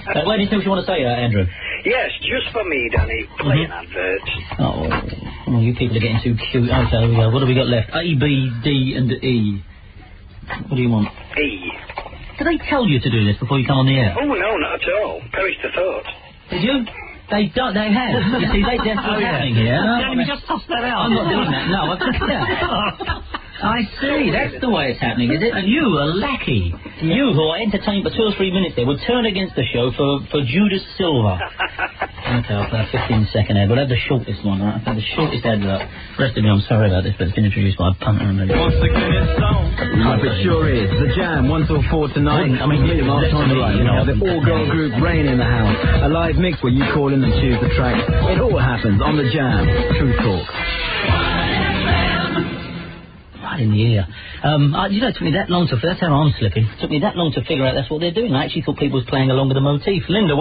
Wait, anything else you want to say, Andrew? Yes, just for me, Danny, playing adverts. Oh, you people are getting too cute. Okay, what have we got left? A, B, D, and E. What do you want? E. Did they tell you to do this before you come on the air? Oh, no, not at all. Perish the thought. Did you? They have. You see, that's what's happening here. Danny, we just tossed that out. I'm not doing that. No, I see. That's the way it's happening, is it? And you, a lackey, you who are entertained for 2 or 3 minutes there, would turn against the show for Judas Silver. Okay, I'll play a 15-second ad. We'll have the shortest one, right? I'll have the shortest advert. Rest of me, I'm sorry about this, but it's been introduced by a punter and Once again, it's on. It sure is. The Jam, 1 till 4 tonight. I mean, last time right. We have the all-girl group Rain in the house. A live mix where you call in and choose the track. It all happens on the Jam. True Talk. Right in the ear. You know, it took me that long to... That's how I'm slipping. It took me that long to figure out that's what they're doing. I actually thought people was playing along with the motif. Linda,